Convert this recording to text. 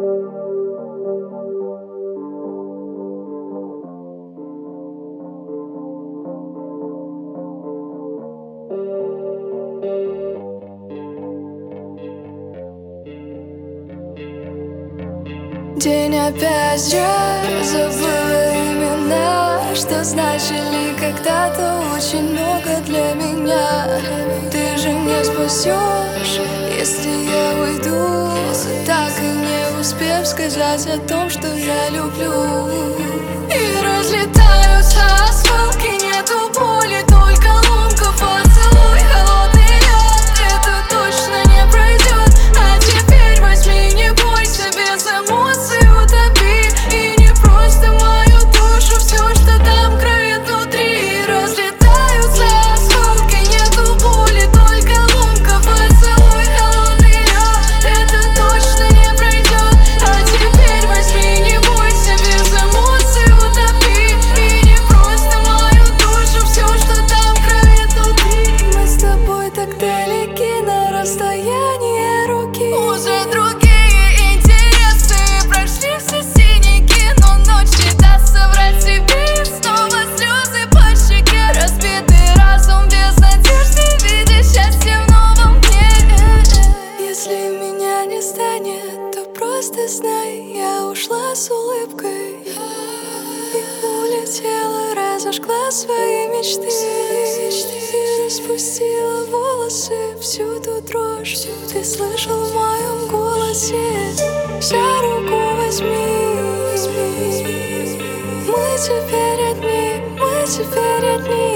День опять зря забыла имена, что значили когда-то очень много для меня. Ты же не спасешь, если я уйду, так и не успев сказать о том, что я люблю. И разлетаются осколки, нету боли, только ломка. Поцелуй холодный лед, это точно не пройдет. А теперь возьми, не бойся, без эмоций утопи. И не просто мою душу, все, что там кроет внутри. Разлетаются осколки, нету боли, только ломка. Поцелуй холодный лед, это точно не пройдет. А теперь возьми, не бойся, без эмоций утопи. И не просто мою душу, все, что там кроет внутри. Мы с тобой так далеки, на расстоянии руки. Уже другие интересы, прошли все синяки, но ночь не даст соврать себе. И снова слезы по щеке, разбитый разум без надежды, видя счастье в новом дне. Если меня не станет, то просто знай, я ушла с улыбкой и улетела, разожгла свои мечты. И распустила волосы, всю ту дрожь ты слышал в моем голосе. За руку возьми, мы теперь одни, мы теперь одни.